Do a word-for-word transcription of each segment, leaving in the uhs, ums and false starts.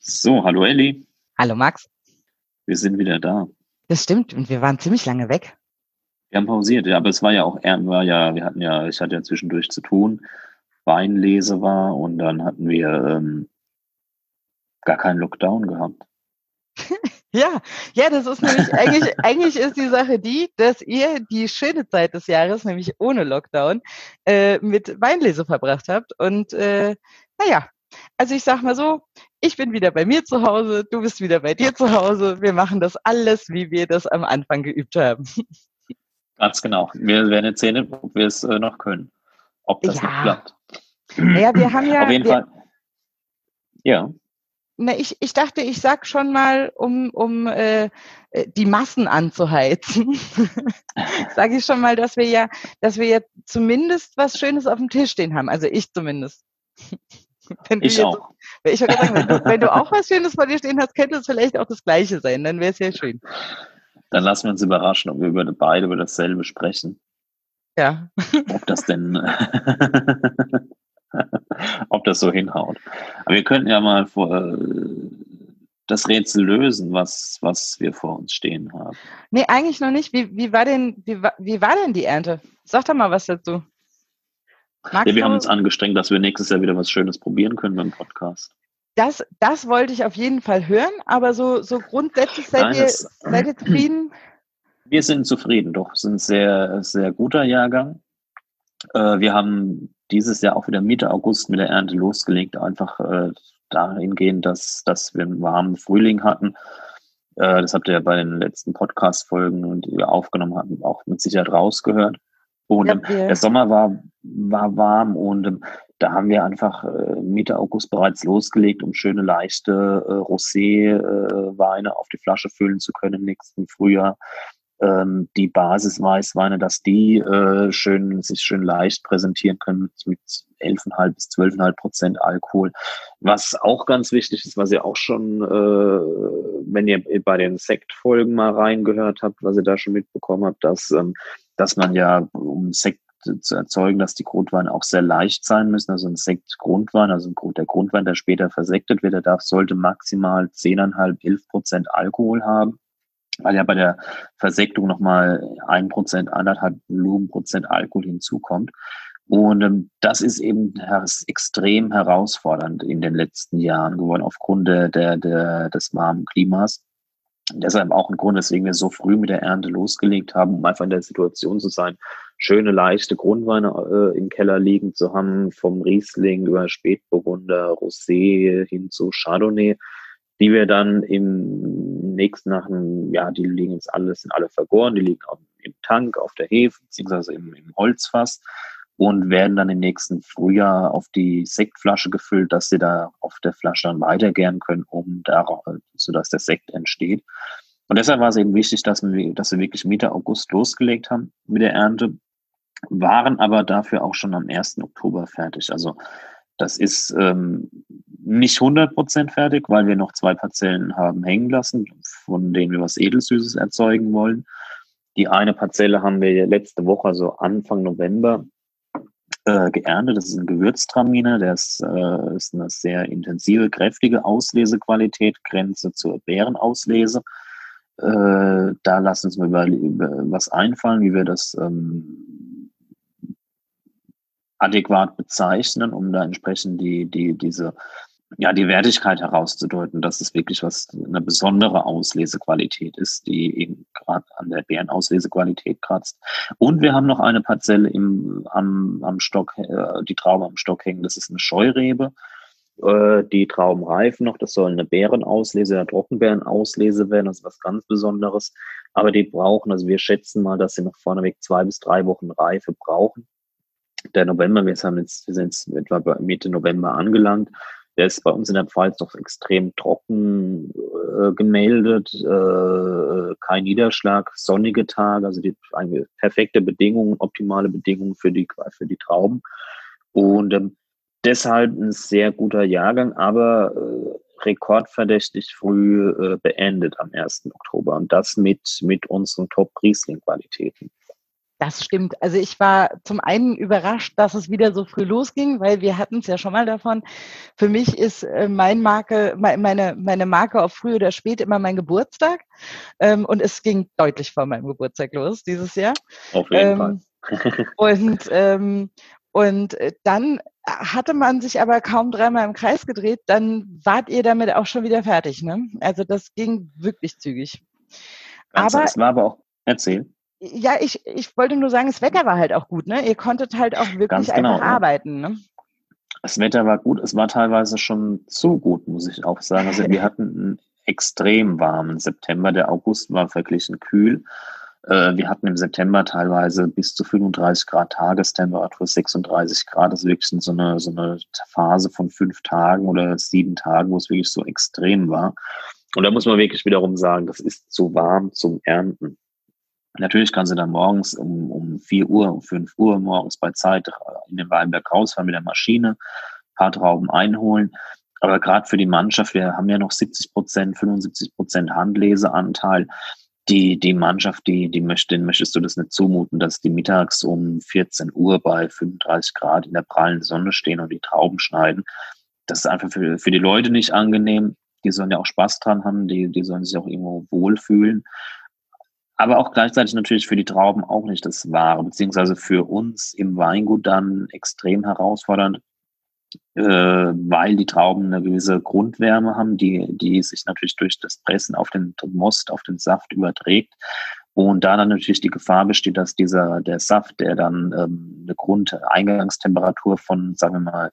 So, hallo Elli, Hallo Max. wir sind wieder da. Das stimmt und wir waren ziemlich lange weg. Wir haben pausiert, ja, aber es war ja auch, er- war ja, wir hatten ja, ich hatte ja zwischendurch zu tun, Weinlese war und dann hatten wir ähm, gar keinen Lockdown gehabt. Ja, ja, das ist nämlich eigentlich, eigentlich ist die Sache die, dass ihr die schöne Zeit des Jahres, nämlich ohne Lockdown, äh, mit Weinlese verbracht habt. Und äh, naja, also ich sag mal so, ich bin wieder bei mir zu Hause, du bist wieder bei dir zu Hause. Wir machen das alles, wie wir das am Anfang geübt haben. Ganz genau. Wir werden jetzt sehen, ob wir es äh, noch können, ob das noch Ja, klappt. naja, wir haben Auf ja, jeden wir, Fall, ja, Na, ich, ich dachte, ich sag schon mal, um, um äh, äh, die Massen anzuheizen, sage ich schon mal, dass wir ja, dass wir ja zumindest was Schönes auf dem Tisch stehen haben. Also ich zumindest. Wenn du ich jetzt, auch. ich wollte gerade sagen, wenn du, wenn du auch was Schönes vor dir stehen hast, könnte es vielleicht auch das Gleiche sein. Dann wäre es ja schön. Dann lassen wir uns überraschen, ob wir über, beide über dasselbe sprechen. Ja. Ob das denn, ob das so hinhaut. Aber wir könnten ja mal vor, äh, das Rätsel lösen, was, was wir vor uns stehen haben. Nee, eigentlich noch nicht. Wie, wie war denn, wie, wa- wie war denn die Ernte? Sag doch mal was dazu. Ja, Magst wir haben uns du? angestrengt, dass wir nächstes Jahr wieder was Schönes probieren können beim Podcast. Das, das wollte ich auf jeden Fall hören, aber so, so grundsätzlich seid Nein, ihr, es, seid ihr zufrieden? wir sind zufrieden, doch, es ist ein sehr, sehr guter Jahrgang. Äh, wir haben dieses Jahr auch wieder Mitte August mit der Ernte losgelegt, einfach äh, dahingehend, dass, dass wir einen warmen Frühling hatten. Äh, das habt ihr ja bei den letzten Podcast-Folgen, die wir aufgenommen hatten, auch mit Sicherheit rausgehört. Und Ja, ähm, der wir, Sommer war, war warm und ähm, da haben wir einfach äh, Mitte August bereits losgelegt, um schöne, leichte äh, Rosé-Weine auf die Flasche füllen zu können im nächsten Frühjahr. Ähm, die Basisweißweine, dass die äh, schön, sich schön leicht präsentieren können mit, mit elf Komma fünf bis zwölf Komma fünf Prozent Alkohol. Was auch ganz wichtig ist, was ihr auch schon, äh, wenn ihr bei den Sektfolgen mal reingehört habt, was ihr da schon mitbekommen habt, dass, ähm, dass man ja, um Sekt zu erzeugen, dass die Grundweine auch sehr leicht sein müssen. Also ein Sekt-Grundwein, also der Grundwein, der später versektet wird, der darf, sollte maximal zehn Komma fünf, elf Prozent Alkohol haben, weil ja bei der Versektung nochmal ein Prozent, anderthalb Volumenprozent Alkohol hinzukommt. Und ähm, das ist eben das extrem herausfordernd in den letzten Jahren geworden, aufgrund der, der, der, des warmen Klimas. Und deshalb auch ein Grund, weswegen wir so früh mit der Ernte losgelegt haben, um einfach in der Situation zu sein, schöne, leichte Grundweine äh, im Keller liegen zu haben, vom Riesling über Spätburgunder, Rosé hin zu Chardonnay, die wir dann im nächsten nach einem, ja, die liegen jetzt alles, sind alle vergoren, die liegen auch im Tank, auf der Hefe, beziehungsweise im, im Holzfass und werden dann im nächsten Frühjahr auf die Sektflasche gefüllt, dass sie da auf der Flasche dann weitergären können, um da, sodass der Sekt entsteht. Und deshalb war es eben wichtig, dass wir, dass wir wirklich Mitte August losgelegt haben mit der Ernte, waren aber dafür auch schon am ersten Oktober fertig. Also das ist ähm, nicht hundert Prozent fertig, weil wir noch zwei Parzellen haben hängen lassen, von denen wir was Edelsüßes erzeugen wollen. Die eine Parzelle haben wir letzte Woche, also Anfang November, äh, geerntet. Das ist ein Gewürztraminer, der ist, äh, ist eine sehr intensive, kräftige Auslesequalität, Grenze zur Beerenauslese. Äh, da lassen uns mal über, über was einfallen, wie wir das ähm, adäquat bezeichnen, um da entsprechend die, die, diese, ja, die Wertigkeit herauszudeuten, dass es wirklich was, eine besondere Auslesequalität ist, die eben gerade an der Beerenauslese-Qualität kratzt. Und wir haben noch eine Parzelle im, am, am Stock, äh, die Traube am Stock hängen, das ist eine Scheurebe. Äh, die Trauben reifen noch, das soll eine Beerenauslese, eine Trockenbeerenauslese werden, das ist was ganz Besonderes. Aber die brauchen, also wir schätzen mal, dass sie noch vorneweg zwei bis drei Wochen Reife brauchen. Der November, wir, haben jetzt, wir sind jetzt etwa Mitte November angelangt. Der ist bei uns in der Pfalz noch extrem trocken äh, gemeldet, äh, kein Niederschlag, sonnige Tage, also die perfekte Bedingungen, optimale Bedingungen für die, für die Trauben. Und ähm, deshalb ein sehr guter Jahrgang, aber äh, rekordverdächtig früh äh, beendet am ersten Oktober. Und das mit, mit unseren Top-Riesling-Qualitäten. Das stimmt. Also ich war zum einen überrascht, dass es wieder so früh losging, weil wir hatten es ja schon mal davon. Für mich ist äh, mein Marke, meine, meine Marke auf früh oder spät immer mein Geburtstag. Ähm, und es ging deutlich vor meinem Geburtstag los dieses Jahr. Auf jeden Fall. Ähm, und ähm, und äh, dann hatte man sich aber kaum dreimal im Kreis gedreht, dann wart ihr damit auch schon wieder fertig, ne? Also das ging wirklich zügig. Ganz, Aber es war aber auch, erzähl. ja, ich, ich wollte nur sagen, das Wetter war halt auch gut, ne? Ihr konntet halt auch wirklich Ganz einfach genau, ja. arbeiten, ne? Das Wetter war gut, es war teilweise schon zu gut, muss ich auch sagen. Also wir hatten einen extrem warmen September, der August war verglichen kühl. Äh, wir hatten im September teilweise bis zu fünfunddreißig Grad Tagestemperatur, sechsunddreißig Grad. Das ist wirklich so eine, so eine Phase von fünf Tagen oder sieben Tagen, wo es wirklich so extrem war. Und da muss man wirklich wiederum sagen, das ist zu warm zum Ernten. Natürlich kannst du dann morgens um, um vier Uhr, um fünf Uhr morgens bei Zeit in den Weinberg rausfahren mit der Maschine, ein paar Trauben einholen. Aber gerade für die Mannschaft, wir haben ja noch siebzig Prozent, fünfundsiebzig Prozent Handleseanteil. Die, die Mannschaft, die, die möchte, denen möchtest du das nicht zumuten, dass die mittags um vierzehn Uhr bei fünfunddreißig Grad in der prallen Sonne stehen und die Trauben schneiden. Das ist einfach für, für die Leute nicht angenehm. Die sollen ja auch Spaß dran haben, die, die sollen sich auch irgendwo wohlfühlen. Aber auch gleichzeitig natürlich für die Trauben auch nicht das Wahre, beziehungsweise für uns im Weingut dann extrem herausfordernd, äh, weil die Trauben eine gewisse Grundwärme haben, die, die sich natürlich durch das Pressen auf den Most, auf den Saft überträgt. Und da dann natürlich die Gefahr besteht, dass dieser, der Saft, der dann ähm, eine Grundeingangstemperatur von, sagen wir mal,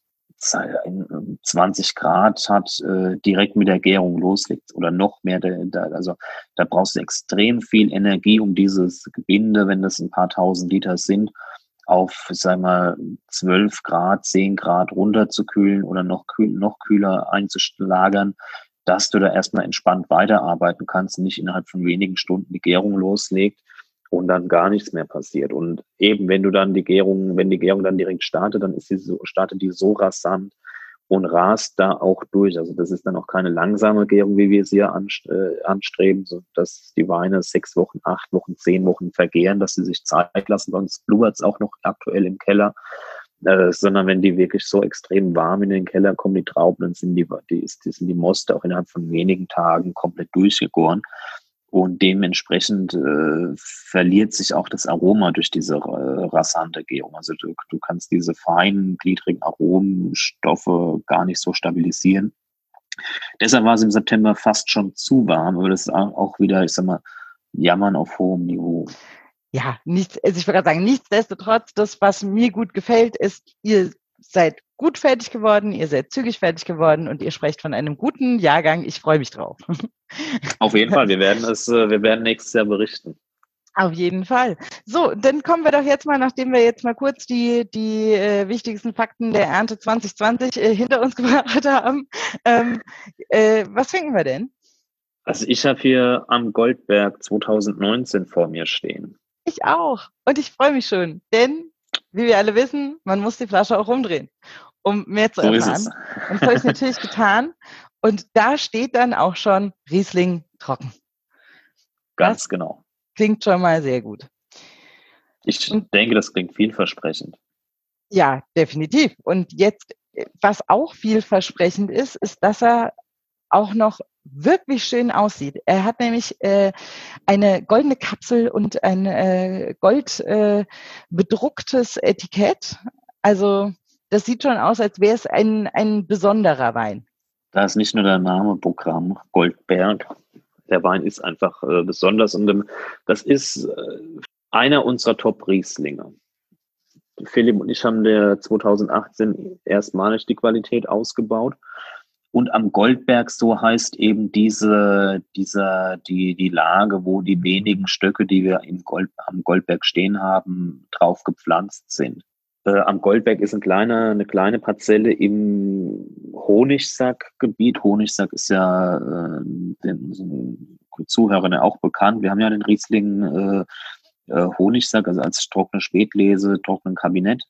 zwanzig Grad hat, äh, direkt mit der Gärung loslegt oder noch mehr. Da, also da brauchst du extrem viel Energie, um dieses Gebinde, wenn das ein paar tausend Liter sind, auf, sag mal, zwölf Grad, zehn Grad runterzukühlen oder noch, kühl, noch kühler einzulagern, dass du da erstmal entspannt weiterarbeiten kannst, nicht innerhalb von wenigen Stunden die Gärung loslegt und dann gar nichts mehr passiert. Und eben, wenn du dann die Gärung, wenn die Gärung dann direkt startet, dann ist die so, startet die so rasant und rast da auch durch. Also das ist dann auch keine langsame Gärung, wie wir sie hier anstreben, so dass die Weine sechs Wochen, acht Wochen, zehn Wochen vergären, dass sie sich Zeit lassen, sonst blubbert es auch noch aktuell im Keller. Äh, sondern wenn die wirklich so extrem warm in den Keller kommen, die Trauben, dann sind die, die, die sind die Moste auch innerhalb von wenigen Tagen komplett durchgegoren. Und dementsprechend äh, verliert sich auch das Aroma durch diese äh, rasante Gärung. Also du, du kannst diese feinen, gliedrigen Aromenstoffe gar nicht so stabilisieren. Deshalb war es im September fast schon zu warm, aber das ist auch wieder, ich sag mal, Jammern auf hohem Niveau. Ja, nichts, also ich würde gerade sagen, nichtsdestotrotz, das, was mir gut gefällt, ist, ihr seid gut fertig geworden, ihr seid zügig fertig geworden und ihr sprecht von einem guten Jahrgang. Ich freue mich drauf. Auf jeden Fall, wir werden es, wir werden nächstes Jahr berichten. Auf jeden Fall. So, dann kommen wir doch jetzt mal, nachdem wir jetzt mal kurz die, die äh, wichtigsten Fakten der Ernte zwanzig zwanzig äh, hinter uns gebracht haben. Ähm, äh, was trinken wir denn? Also ich habe hier am Goldberg zwanzig neunzehn vor mir stehen. Ich auch. Und ich freue mich schon, denn, wie wir alle wissen, man muss die Flasche auch rumdrehen, um mehr zu So erfahren. ist es. Und das habe ich natürlich getan. Und da steht dann auch schon Riesling trocken. Ganz das genau. Klingt schon mal sehr gut. Ich Und, denke, das klingt vielversprechend. Ja, definitiv. Und jetzt, was auch vielversprechend ist, ist, dass er auch noch wirklich schön aussieht. Er hat nämlich äh, eine goldene Kapsel und ein äh, gold äh, bedrucktes Etikett. Also das sieht schon aus, als wäre es ein, ein besonderer Wein. Da ist nicht nur der Name Programm Goldberg. Der Wein ist einfach äh, besonders und das ist äh, einer unserer Top-Rieslinge. Philipp und ich haben der zwanzig achtzehn erstmalig die Qualität ausgebaut. Und am Goldberg, so heißt eben diese, diese, die, die Lage, wo die wenigen Stöcke, die wir im Gold, am Goldberg stehen haben, drauf gepflanzt sind. Äh, am Goldberg ist ein kleiner, eine kleine Parzelle im Honigsack-Gebiet. Honigsack ist ja äh, den Zuhörern auch bekannt. Wir haben ja den Riesling äh, äh, Honigsack, also als trockene Spätlese, trockenen Kabinett.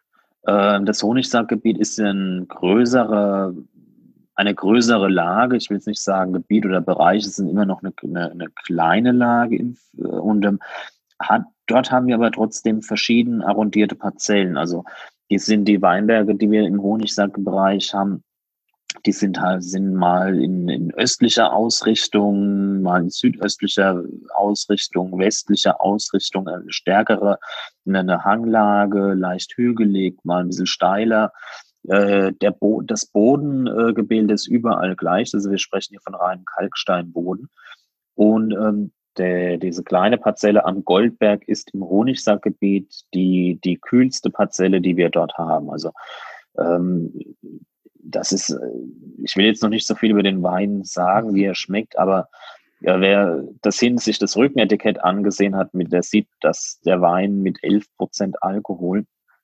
Äh, das Honigsackgebiet ist ein größerer eine größere Lage, ich will jetzt nicht sagen Gebiet oder Bereich, es sind immer noch eine, eine, eine kleine Lage im, und ähm, hat dort haben wir aber trotzdem verschieden arrondierte Parzellen. Also die sind die Weinberge, die wir im Honigsackbereich haben, die sind halt sind mal in, in östlicher Ausrichtung, mal in südöstlicher Ausrichtung, westlicher Ausrichtung, eine stärkere, eine Hanglage, leicht hügelig, mal ein bisschen steiler. Äh, der Bo- das Bodengebilde ist überall gleich, also wir sprechen hier von reinem Kalksteinboden. Und ähm, der, diese kleine Parzelle am Goldberg ist im Honigsackgebiet die, die kühlste Parzelle, die wir dort haben. Also ähm, das ist, ich will jetzt noch nicht so viel über den Wein sagen, wie er schmeckt, aber ja, wer das hinsichtlich des Rückenetikett angesehen hat, mit der sieht, dass der Wein mit elf Prozent Alkohol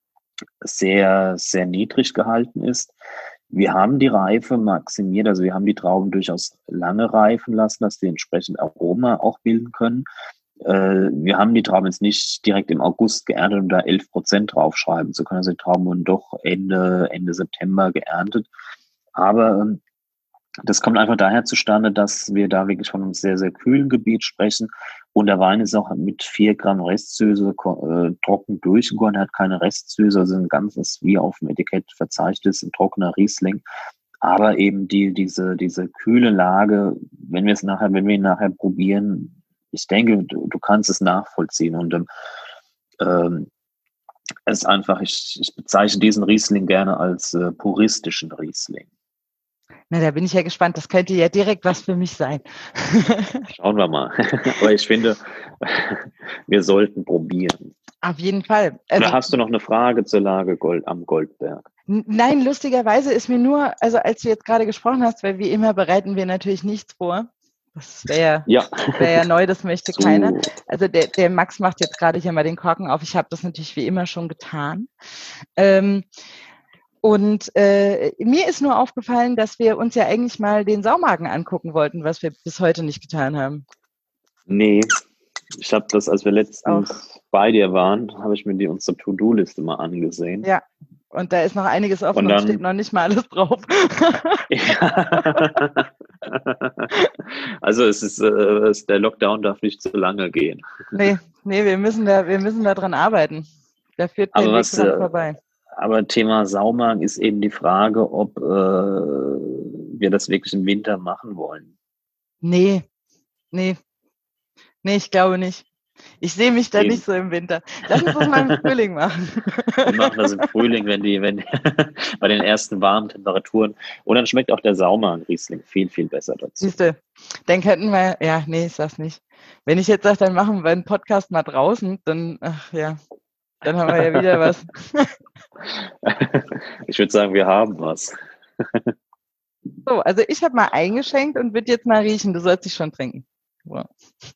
sehr, sehr niedrig gehalten ist. Wir haben die Reife maximiert, also wir haben die Trauben durchaus lange reifen lassen, dass die entsprechend Aroma auch bilden können. Äh, wir haben die Trauben jetzt nicht direkt im August geerntet, um da elf Prozent draufschreiben zu können. Also die Trauben wurden doch Ende, Ende September geerntet. Aber ähm, das kommt einfach daher zustande, dass wir da wirklich von einem sehr, sehr kühlen Gebiet sprechen. Und der Wein ist auch mit vier Gramm Restsüße äh, trocken durchgegoren, hat keine Restsüße, also ein ganzes, wie auf dem Etikett verzeichnet ist, ein trockener Riesling. Aber eben die, diese, diese kühle Lage, wenn wir es nachher, wenn wir ihn nachher probieren, ich denke, du, du kannst es nachvollziehen. Und ähm, es ist einfach, ich, ich bezeichne diesen Riesling gerne als äh, puristischen Riesling. Na, da bin ich ja gespannt. Das könnte ja direkt was für mich sein. Schauen wir mal. Aber ich finde, wir sollten probieren. Auf jeden Fall. Also, oder hast du noch eine Frage zur Lage Gold, am Goldberg? Nein, lustigerweise ist mir nur, also als du jetzt gerade gesprochen hast, weil wie immer bereiten wir natürlich nichts vor. Das wäre ja, wär ja neu, das möchte so. Keiner. Also der, der Max macht jetzt gerade hier mal den Korken auf. Ich habe das natürlich wie immer schon getan. Ähm, Und äh, mir ist nur aufgefallen, dass wir uns ja eigentlich mal den Saumagen angucken wollten, was wir bis heute nicht getan haben. Nee, ich habe das, als wir letztens Auch. bei dir waren, habe ich mir die unsere To-Do-Liste mal angesehen. Ja, und da ist noch einiges offen und, dann, und steht noch nicht mal alles drauf. Ja. Also es ist, äh, der Lockdown darf nicht zu lange gehen. Nee, nee, wir müssen da, wir müssen da dran arbeiten. Da führt kein Weg dran vorbei. Aber Thema Saumagen ist eben die Frage, ob äh, wir das wirklich im Winter machen wollen. Nee, nee, nee, ich glaube nicht. Ich sehe mich da eben. nicht so im Winter. Lass uns das mal im Frühling machen. Wir machen das im Frühling, wenn die, wenn bei den ersten warmen Temperaturen. Und dann schmeckt auch der Saumagen-Riesling viel, viel besser dazu. Siehst du, dann könnten wir, ja, nee, ich sag's nicht. Wenn ich jetzt sage, dann machen wir einen Podcast mal draußen, dann, ach ja, dann haben wir ja wieder was. Ich würde sagen, wir haben was. So, also ich habe mal eingeschenkt und würde jetzt mal riechen. Du sollst dich schon trinken. Wow.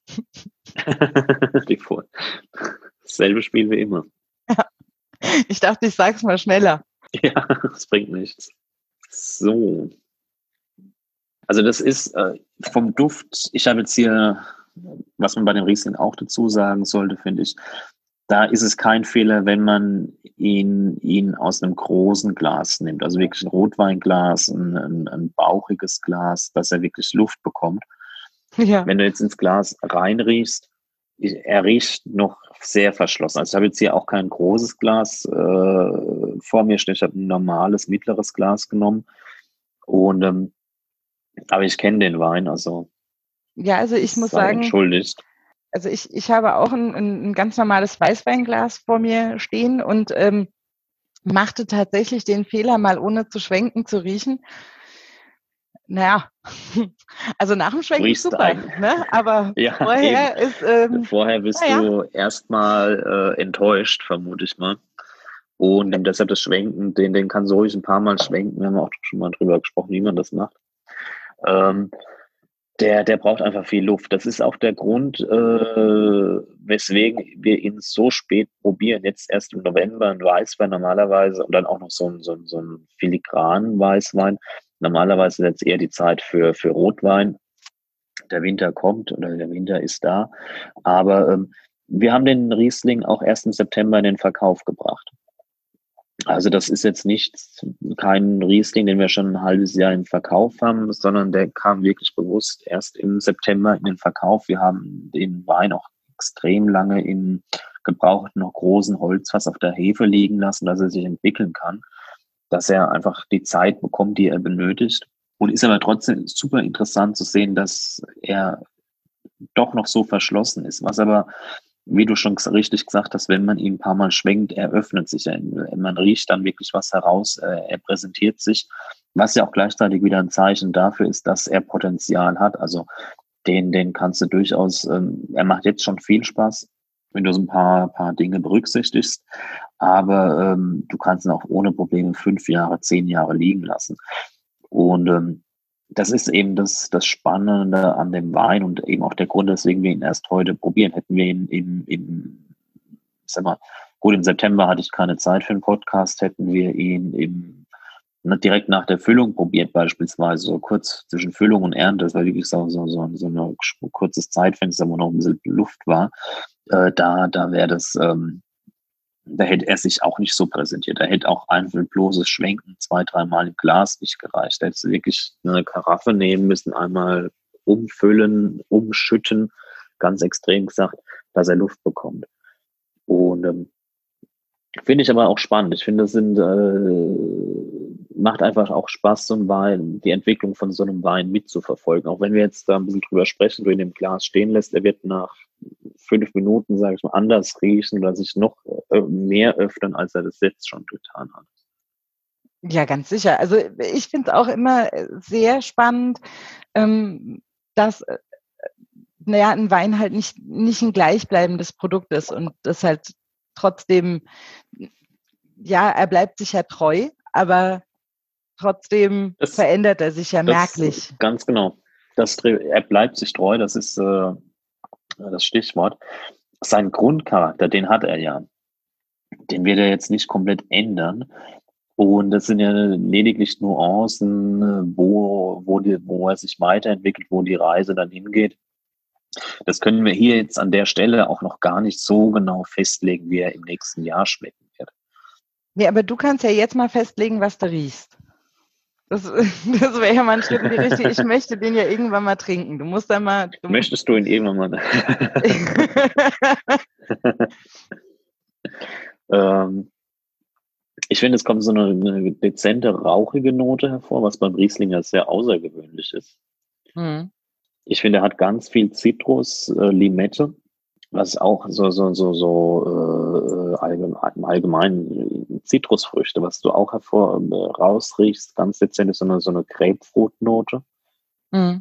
Dasselbe Spiel wie immer. Ja. Ich dachte, ich sag's mal schneller. Ja, das bringt nichts. So. Also das ist äh, vom Duft, ich habe jetzt hier, was man bei dem Riesling auch dazu sagen sollte, finde ich, da ist es kein Fehler, wenn man ihn, ihn aus einem großen Glas nimmt. Also wirklich ein Rotweinglas, ein, ein, ein bauchiges Glas, dass er wirklich Luft bekommt. Ja. Wenn du jetzt ins Glas reinriechst, er riecht noch sehr verschlossen. Also ich habe jetzt hier auch kein großes Glas äh, vor mir stehen. Ich habe ein normales, mittleres Glas genommen. Und ähm, aber ich kenne den Wein, also ja, also ich muss sagen, entschuldigt. Also ich, ich habe auch ein, ein ganz normales Weißweinglas vor mir stehen und ähm, machte tatsächlich den Fehler, mal ohne zu schwenken zu riechen. Naja, also nach dem Schwenken ist super, ne? Aber ja, vorher eben. ist... Ähm, vorher bist ja. du erstmal äh, enttäuscht, vermute ich mal. Und ähm, deshalb das Schwenken, den, den kann so ruhig ein paar Mal schwenken. Wir haben auch schon mal drüber gesprochen, wie man das macht. Ähm, Der, der braucht einfach viel Luft. Das ist auch der Grund, äh, weswegen wir ihn so spät probieren. Jetzt erst im November ein Weißwein normalerweise und dann auch noch so ein, so ein, so ein filigranen Weißwein. Normalerweise ist jetzt eher die Zeit für, für Rotwein. Der Winter kommt oder der Winter ist da. Aber ähm, wir haben den Riesling auch erst im September in den Verkauf gebracht. Also das ist jetzt nicht kein Riesling, den wir schon ein halbes Jahr im Verkauf haben, sondern der kam wirklich bewusst erst im September in den Verkauf. Wir haben den Wein auch extrem lange im gebrauchten, noch großen Holzfass auf der Hefe liegen lassen, dass er sich entwickeln kann, dass er einfach die Zeit bekommt, die er benötigt. Und ist aber trotzdem super interessant zu sehen, dass er doch noch so verschlossen ist. Was aber, wie du schon richtig gesagt hast, wenn man ihn ein paar Mal schwenkt, er öffnet sich. Er, man riecht dann wirklich was heraus, er präsentiert sich, was ja auch gleichzeitig wieder ein Zeichen dafür ist, dass er Potenzial hat. Also den, den kannst du durchaus, ähm, er macht jetzt schon viel Spaß, wenn du so ein paar, paar Dinge berücksichtigst, aber ähm, du kannst ihn auch ohne Probleme fünf Jahre, zehn Jahre liegen lassen. Und ähm, das ist eben das, das Spannende an dem Wein und eben auch der Grund, weswegen wir ihn erst heute probieren. Hätten wir ihn im, im ich sag mal, gut, im September hatte ich keine Zeit für einen Podcast, hätten wir ihn im, direkt nach der Füllung probiert, beispielsweise, so kurz zwischen Füllung und Ernte. Das war wirklich so, so, so, so ein kurzes Zeitfenster, wo noch ein bisschen Luft war. Äh, da da wäre das, ähm, da hätte er sich auch nicht so präsentiert. Da hätte auch einfach bloßes Schwenken zwei, dreimal im Glas nicht gereicht. Da hättest du wirklich eine Karaffe nehmen müssen, einmal umfüllen, umschütten, ganz extrem gesagt, dass er Luft bekommt. Und ähm, finde ich aber auch spannend. Ich finde, das sind, äh, macht einfach auch Spaß, so ein Wein, die Entwicklung von so einem Wein mitzuverfolgen. Auch wenn wir jetzt da ein bisschen drüber sprechen, du in dem Glas stehen lässt, er wird nach fünf Minuten, sage ich mal, anders riechen oder sich noch äh, mehr öffnen, als er das jetzt schon getan hat. Ja, ganz sicher. Also ich finde es auch immer sehr spannend, ähm, dass äh, naja, ein Wein halt nicht, nicht ein gleichbleibendes Produkt ist und das halt trotzdem, ja, er bleibt sich ja treu, aber trotzdem das, verändert er sich ja das, merklich. Ganz genau. Das, er bleibt sich treu, das ist äh, das Stichwort. Sein Grundcharakter, den hat er ja. Den wird er jetzt nicht komplett ändern. Und das sind ja lediglich Nuancen, wo, wo, die, wo er sich weiterentwickelt, wo die Reise dann hingeht. Das können wir hier jetzt an der Stelle auch noch gar nicht so genau festlegen, wie er im nächsten Jahr schmecken wird. Nee, aber du kannst ja jetzt mal festlegen, was du riechst. Das, das wäre ja mal ein Schritt in die Richtung. Ich möchte den ja irgendwann mal trinken. Du musst da mal. Du Möchtest du ihn irgendwann mal? ähm, ich finde, es kommt so eine, eine dezente, rauchige Note hervor, was beim Rieslinger sehr außergewöhnlich ist. Hm. Ich finde, er hat ganz viel Zitrus, äh, Limette, was auch so, so, so, so äh, allgemein, allgemein Zitrusfrüchte, was du auch hervor äh, rausriechst, ganz dezent ist so eine, so eine Grapefruit-Note. Hm.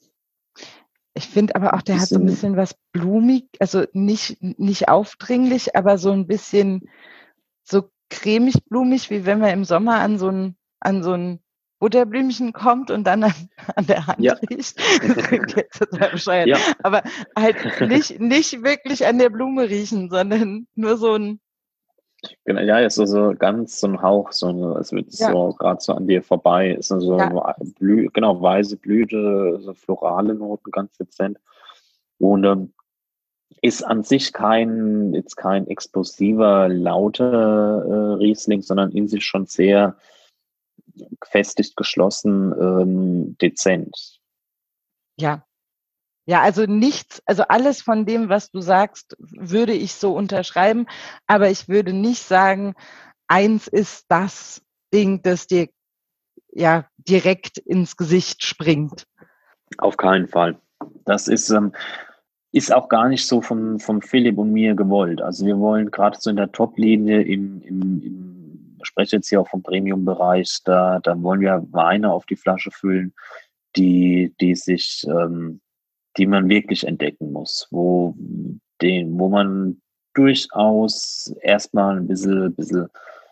Ich finde aber auch, der hat so ein bisschen was blumig, also nicht, nicht aufdringlich, aber so ein bisschen so cremig, blumig, wie wenn man im Sommer an so ein, an so ein Butterblümchen kommt und dann an, an der Hand ja. riecht. Das klingt jetzt total bescheuert. Ja. Aber halt nicht, nicht wirklich an der Blume riechen, sondern nur so ein. Genau, ja, ist so, so ganz so ein Hauch, so eine, es wird ja. so gerade so an dir vorbei, ist so ja. Blü, genau, weiße Blüte, so florale Noten, ganz dezent. Und ähm, ist an sich kein, jetzt kein explosiver, lauter äh, Riesling, sondern in sich schon sehr gefestigt, geschlossen, ähm, dezent. Ja. Ja, also nichts, also alles von dem, was du sagst, würde ich so unterschreiben, aber ich würde nicht sagen, eins ist das Ding, das dir ja direkt ins Gesicht springt. Auf keinen Fall. Das ist, ähm, ist auch gar nicht so von, von Philipp und mir gewollt. Also wir wollen gerade so in der Top-Linie im, im, im, ich spreche jetzt hier auch vom Premium-Bereich, da, da wollen wir Weine auf die Flasche füllen, die, die sich, ähm, die man wirklich entdecken muss, wo, den, wo man durchaus erstmal ein bisschen, bisschen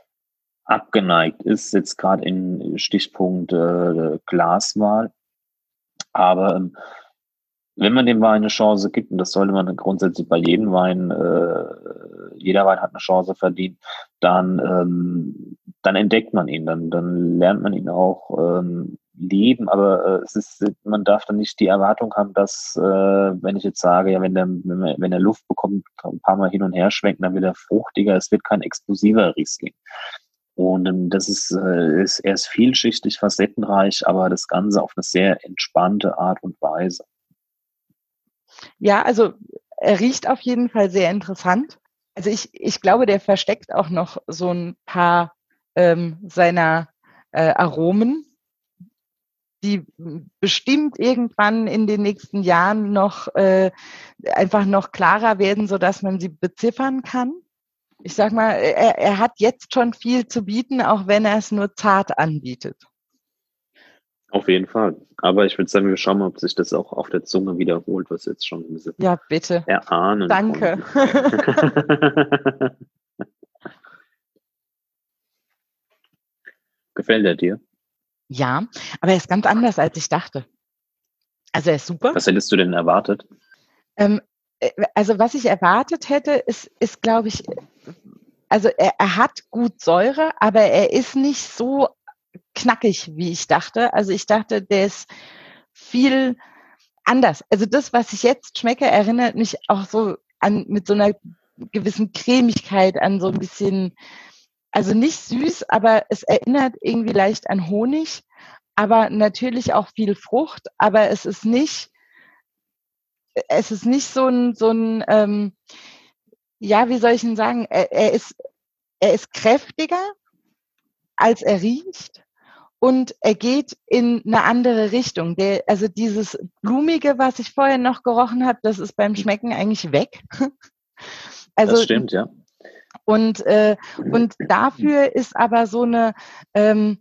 abgeneigt ist, jetzt gerade in Stichpunkt äh, Glaswahl. Aber ähm, wenn man dem Wein eine Chance gibt, und das sollte man grundsätzlich bei jedem Wein, äh, jeder Wein hat eine Chance verdient, dann, ähm, dann entdeckt man ihn, dann, dann lernt man ihn auch ähm, lieben, aber äh, es ist, man darf dann nicht die Erwartung haben, dass, äh, wenn ich jetzt sage, ja, wenn der, wenn, wenn er Luft bekommt, ein paar Mal hin und her schwenken, dann wird er fruchtiger, es wird kein explosiver Riesling. Und ähm, das ist, äh, ist, er ist vielschichtig, facettenreich, aber das Ganze auf eine sehr entspannte Art und Weise. Ja, also er riecht auf jeden Fall sehr interessant. Also ich, ich glaube, der versteckt auch noch so ein paar ähm, seiner äh, Aromen, die bestimmt irgendwann in den nächsten Jahren noch äh, einfach noch klarer werden, sodass man sie beziffern kann. Ich sag mal, er, er hat jetzt schon viel zu bieten, auch wenn er es nur zart anbietet. Auf jeden Fall. Aber ich würde sagen, wir schauen mal, ob sich das auch auf der Zunge wiederholt, was wir jetzt schon ein bisschen Ja, bitte. erahnen Danke. konnten. Gefällt er dir? Ja, aber er ist ganz anders, als ich dachte. Also er ist super. Was hättest du denn erwartet? Ähm, also was ich erwartet hätte, ist, ist glaube ich, also er, er hat gut Säure, aber er ist nicht so knackig, wie ich dachte. Also ich dachte, der ist viel anders. Also das, was ich jetzt schmecke, erinnert mich auch so an mit so einer gewissen Cremigkeit an so ein bisschen, also nicht süß, aber es erinnert irgendwie leicht an Honig, aber natürlich auch viel Frucht, aber es ist nicht, es ist nicht so ein, so ein, ähm, ja, wie soll ich denn sagen, er, er ist, er ist kräftiger, als er riecht. Und er geht in eine andere Richtung. Der, also dieses Blumige, was ich vorher noch gerochen habe, das ist beim Schmecken eigentlich weg. Also, das stimmt, ja. Und, äh, und dafür ist aber so eine, ähm,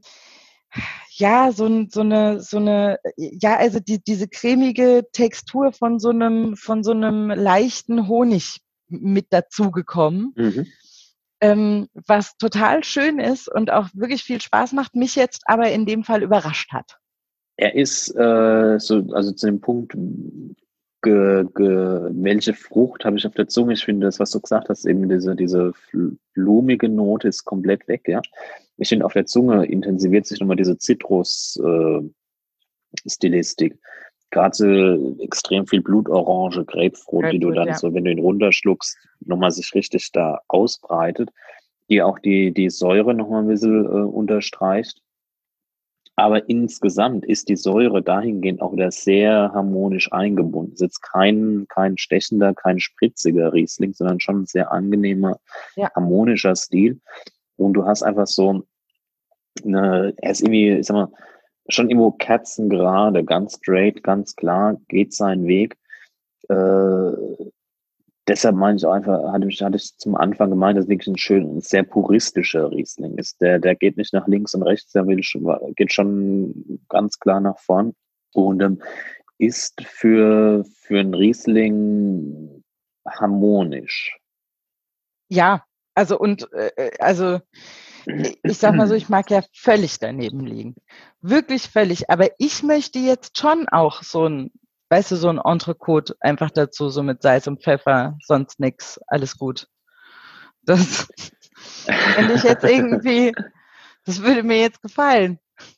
ja, so, so eine, so eine, ja, also die, diese cremige Textur von so einem, von so einem leichten Honig mit dazugekommen. Mhm. Ähm, was total schön ist und auch wirklich viel Spaß macht, mich jetzt aber in dem Fall überrascht hat. Er ist äh, so, also zu dem Punkt, ge, ge, welche Frucht habe ich auf der Zunge? Ich finde das, was du gesagt hast, eben diese, diese blumige Note ist komplett weg, ja. Ich finde, auf der Zunge intensiviert sich nochmal diese Zitrus-Stilistik. Äh, Gerade so extrem viel Blutorange, Grapefruit, die du Grapefruit, dann ja. so, wenn du ihn runterschluckst, nochmal sich richtig da ausbreitet, die auch die, die Säure nochmal ein bisschen äh, unterstreicht. Aber insgesamt ist die Säure dahingehend auch wieder sehr harmonisch eingebunden. Es ist jetzt kein, kein stechender, kein spritziger Riesling, sondern schon ein sehr angenehmer, Ja. harmonischer Stil. Und du hast einfach so eine, er ist irgendwie, ich sag mal, schon irgendwo kerzengerade, ganz straight, ganz klar, geht seinen Weg. Äh, deshalb meine ich auch einfach, hatte ich, hatte ich zum Anfang gemeint, dass es wirklich ein schön, ein sehr puristischer Riesling ist. Der, der geht nicht nach links und rechts, der will schon, geht schon ganz klar nach vorn und ähm, ist für, für einen Riesling harmonisch. Ja, also und äh, also ich sag mal so, ich mag ja völlig daneben liegen. Wirklich völlig. Aber ich möchte jetzt schon auch so ein, weißt du, so ein Entrecote einfach dazu, so mit Salz und Pfeffer, sonst nix, alles gut. Das fände ich jetzt irgendwie, das würde mir jetzt gefallen.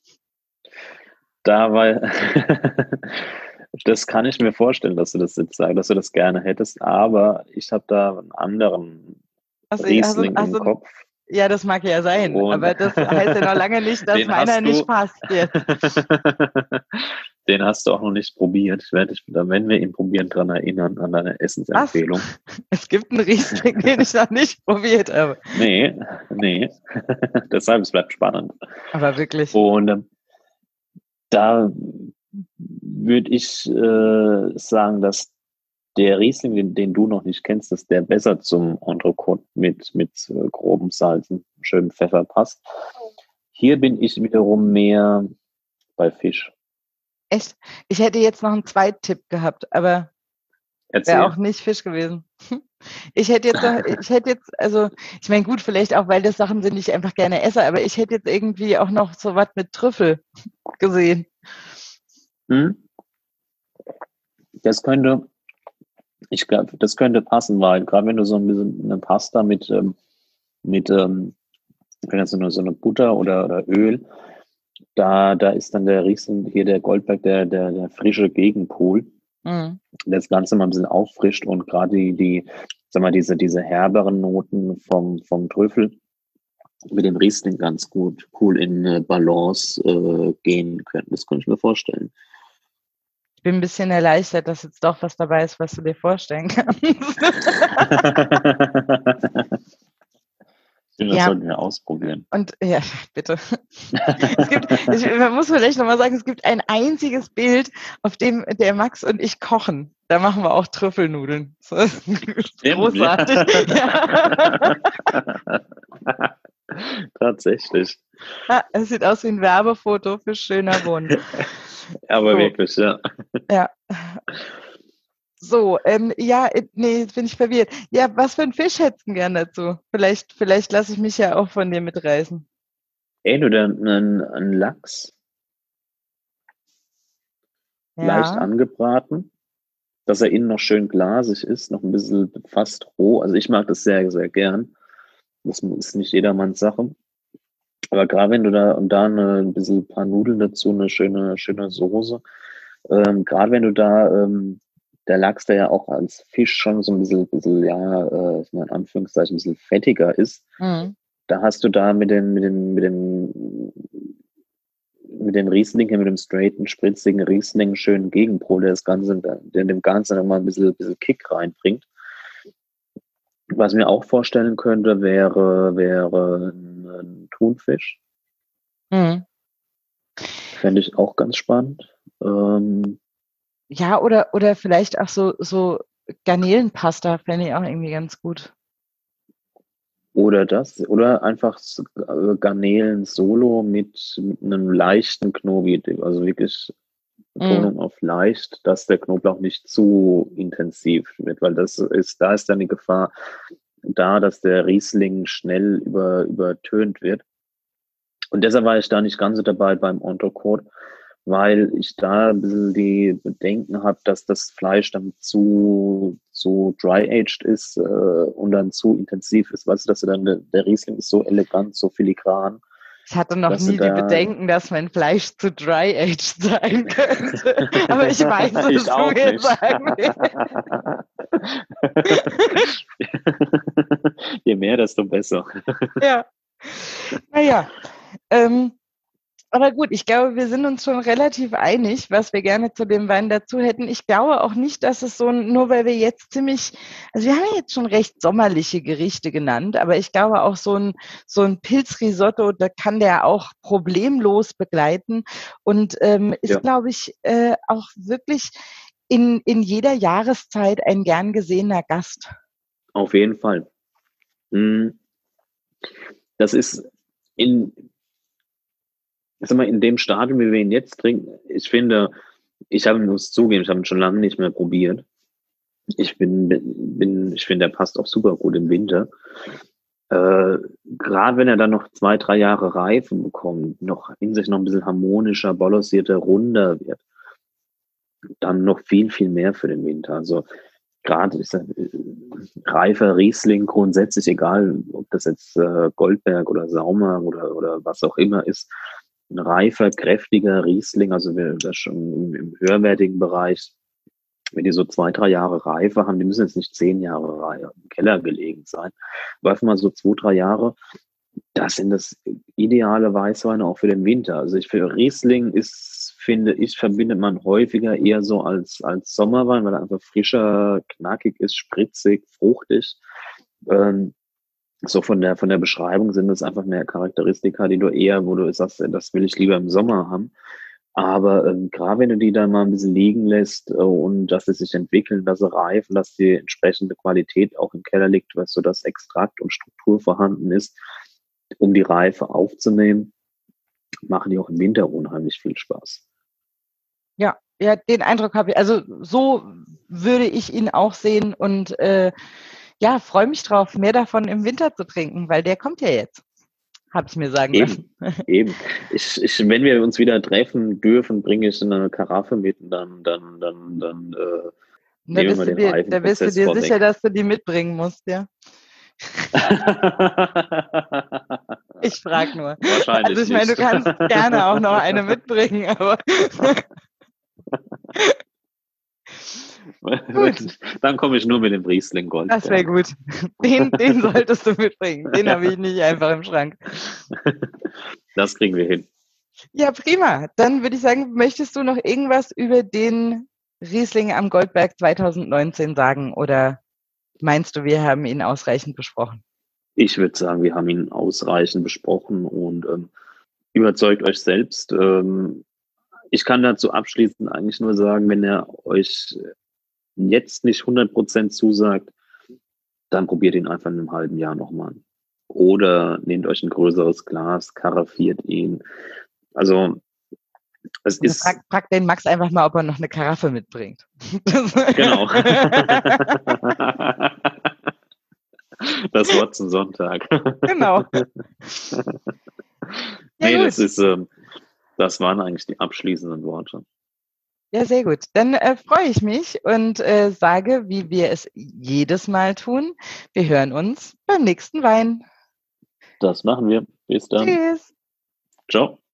Da, weil das kann ich mir vorstellen, dass du das jetzt sagst, dass du das gerne hättest, aber ich habe da einen anderen Also, Riesling also, im also, Kopf. ja, das mag ja sein, Und aber das heißt ja noch lange nicht, dass den meiner hast nicht du, passt jetzt. den hast du auch noch nicht probiert. Ich werde dich, wenn wir ihn probieren, daran erinnern, an deine Was? Essensempfehlung. Es gibt einen Riesling, den ich noch nicht probiert habe. Nee, nee. Deshalb, es bleibt spannend. Aber wirklich. Und ähm, da würde ich äh, sagen, dass der Riesling, den, den du noch nicht kennst, dass der besser zum Entrecote mit, mit äh, groben Salzen, schönem Pfeffer passt. Hier bin ich wiederum mehr bei Fisch. Echt? Ich hätte jetzt noch einen Zweittipp gehabt, aber wäre auch nicht Fisch gewesen. Ich hätte jetzt noch, ich hätte jetzt, also, ich meine, gut, vielleicht auch, weil das Sachen sind, die ich einfach gerne esse, aber ich hätte jetzt irgendwie auch noch so was mit Trüffel gesehen. Hm? Das könnte, ich glaube, das könnte passen, weil gerade wenn du so ein bisschen eine Pasta mit, ähm, mit ähm, so eine, so eine Butter oder, oder Öl, da, da ist dann der Riesling, hier der Goldberg, der, der, der frische Gegenpol, Mhm. der das Ganze mal ein bisschen auffrischt und gerade die, die, sag mal, diese, diese herberen Noten vom, vom Trüffel mit dem Riesling ganz gut, cool in äh, Balance äh, gehen könnten. Das könnte ich mir vorstellen. bin ein bisschen erleichtert, dass jetzt doch was dabei ist, was du dir vorstellen kannst. Das Ja. sollten wir ausprobieren. Und ja, bitte. Es gibt, ich, man muss vielleicht nochmal sagen, es gibt ein einziges Bild, auf dem der Max und ich kochen. Da machen wir auch Trüffelnudeln. Das ist Stimmt, großartig. Ja. Ja. Tatsächlich. Ja, es sieht aus wie ein Werbefoto für schöner Wohnen. Aber so. Wirklich, ja. Ja. So, ähm, ja, nee, jetzt bin ich verwirrt. Ja, was für einen Fisch hättest du gern dazu? Vielleicht, vielleicht lasse ich mich ja auch von dir mitreißen. Ey, oder einen, einen Lachs. Ja. Leicht angebraten, dass er innen noch schön glasig ist, noch ein bisschen fast roh. Also ich mag das sehr, sehr gern. Das ist nicht jedermanns Sache. Aber gerade wenn du da und da eine, ein bisschen ein paar Nudeln dazu, eine schöne, schöne Soße. Ähm, gerade wenn du da, ähm, der Lachs, der ja auch als Fisch schon so ein bisschen, bisschen ja, äh, in Anführungszeichen ein bisschen fettiger ist, Mhm. da hast du da mit den, mit den, mit den, mit den Rieslingen, mit dem straighten, spritzigen Riesling schönen Gegenpol, der das Ganze, der dem Ganzen immer ein bisschen, ein bisschen Kick reinbringt. Was ich mir auch vorstellen könnte, wäre, wäre ein, ein Thunfisch. Mhm. Fände ich auch ganz spannend. Ähm, ja, oder, oder vielleicht auch so, so Garnelenpasta fände ich auch irgendwie ganz gut. Oder das, oder einfach Garnelen solo mit, mit einem leichten Knobi, also wirklich Betonung mm. auf leicht, dass der Knoblauch nicht zu intensiv wird, weil das ist, da ist dann die Gefahr da, dass der Riesling schnell über, übertönt wird. Und deshalb war ich da nicht ganz so dabei beim Entrecote, weil ich da ein bisschen die Bedenken habe, dass das Fleisch dann zu, zu dry-aged ist äh, und dann zu intensiv ist. Weißt du, dass du dann, der, der Riesling ist so elegant, so filigran. Ich hatte noch nie da, die Bedenken, dass mein Fleisch zu dry-aged sein könnte. Aber ich weiß, was ich du auch mir nicht. sagen willst. Je mehr, desto besser. Ja. Naja. Ähm, aber gut, ich glaube, wir sind uns schon relativ einig, was wir gerne zu dem Wein dazu hätten. Ich glaube auch nicht, dass es so ein, nur weil wir jetzt ziemlich, also wir haben ja jetzt schon recht sommerliche Gerichte genannt, aber ich glaube auch so ein, so ein Pilzrisotto, da kann der auch problemlos begleiten und ähm, ist, ja. glaube ich, äh, auch wirklich in, in jeder Jahreszeit ein gern gesehener Gast. Auf jeden Fall. Das ist in Ich sag mal, in dem Stadium, wie wir ihn jetzt trinken, ich finde, ich habe ihn, muss zugeben, ich habe ihn schon lange nicht mehr probiert. Ich bin, bin, ich finde, er passt auch super gut im Winter. Äh, Gerade wenn er dann noch zwei, drei Jahre Reife bekommt, noch in sich noch ein bisschen harmonischer, balancierter, runder wird, dann noch viel, viel mehr für den Winter. Also gerade ist er, reifer Riesling grundsätzlich, egal ob das jetzt äh, Goldberg oder Saumer oder, oder was auch immer ist, ein reifer, kräftiger Riesling, also wir das schon im, im höherwertigen Bereich, wenn die so zwei, drei Jahre Reife haben, die müssen jetzt nicht zehn Jahre Reife im Keller gelegen sein, aber einfach mal so zwei, drei Jahre, das sind das ideale Weißweine auch für den Winter. Also ich für Riesling ist, finde ich, verbindet man häufiger eher so als, als Sommerwein, weil er einfach frischer, knackig ist, spritzig, fruchtig. Ähm, So von der, von der Beschreibung sind das einfach mehr Charakteristika, die du eher, wo du sagst, das will ich lieber im Sommer haben. Aber ähm, gerade wenn du die dann mal ein bisschen liegen lässt äh, und dass sie sich entwickeln, dass sie reifen, dass die entsprechende Qualität auch im Keller liegt, weißt du, dass Extrakt und Struktur vorhanden ist, um die Reife aufzunehmen, machen die auch im Winter unheimlich viel Spaß. Ja, ja, den Eindruck habe ich. Also so würde ich ihn auch sehen und äh, ja, freue mich drauf, mehr davon im Winter zu trinken, weil der kommt ja jetzt. Habe ich mir sagen eben, lassen. Eben. Ich, ich, wenn wir uns wieder treffen dürfen, bringe ich eine Karaffe mit und dann, dann, dann, dann äh, nehmen wir den dir, Reifenprozess Da bist du dir vorweg. sicher, dass du die mitbringen musst, ja? Ich frage nur. Wahrscheinlich also ich meine, du kannst gerne auch noch eine mitbringen, aber gut. Dann komme ich nur mit dem Riesling Gold. Das wäre gut. Den, den solltest du mitbringen. Den habe ich nicht einfach im Schrank. Das kriegen wir hin. Ja, prima. Dann würde ich sagen, möchtest du noch irgendwas über den Riesling am Goldberg zwanzig neunzehn sagen oder meinst du, wir haben ihn ausreichend besprochen? Ich würde sagen, wir haben ihn ausreichend besprochen und ähm, überzeugt euch selbst. Ähm, ich kann dazu abschließend eigentlich nur sagen, wenn er euch jetzt nicht hundert Prozent zusagt, dann probiert ihn einfach in einem halben Jahr nochmal. Oder nehmt euch ein größeres Glas, karaffiert ihn. Also es Oder ist... frag, frag den Max einfach mal, ob er noch eine Karaffe mitbringt. Genau. Das Wort zum Sonntag. Genau. Ja, nee, gut. das ist, ähm, das waren eigentlich die abschließenden Worte. Ja, sehr gut. Dann äh, freue ich mich und äh, sage, wie wir es jedes Mal tun. Wir hören uns beim nächsten Wein. Das machen wir. Bis dann. Tschüss. Ciao.